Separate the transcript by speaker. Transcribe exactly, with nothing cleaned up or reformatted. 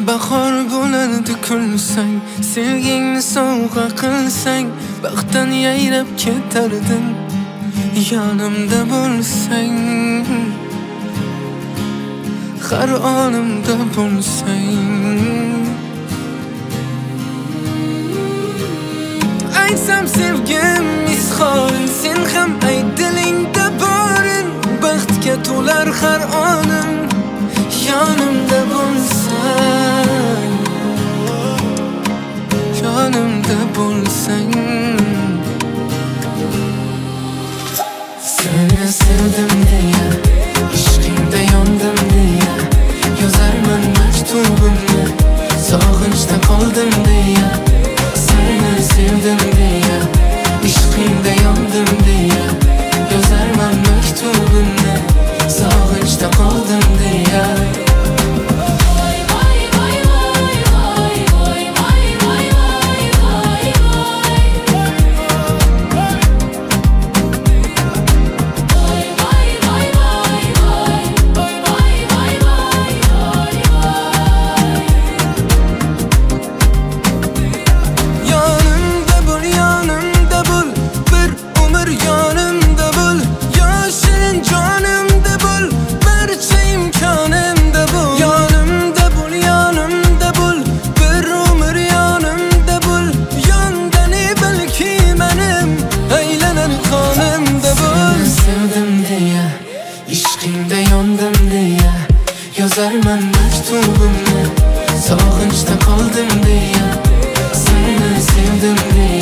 Speaker 1: bahor bo'lardi kulsang, sevgingni sovg'a qilsang, baxtdan yayrab ketardim. Yonimda bo'lsang, har onimda bo'lsang. Aytsam sevgim izhorin, sen ham ayt dilingda borin. Baxtga to'lar har onim, yonimda bo'lsang, yonimda bo'lsang. Seni sevdim deya, ishqingda yondim deya, yozarman maktubimni, sog'inchda qoldim deya. Seni sevdim deya, ishqingda yondim deya, yozarman maktubimni, sog'inchda qoldim deya. İşqingda yondim deya, yozarman maktubimni, sog'inchda qoldim deya. Seni sevdim deya.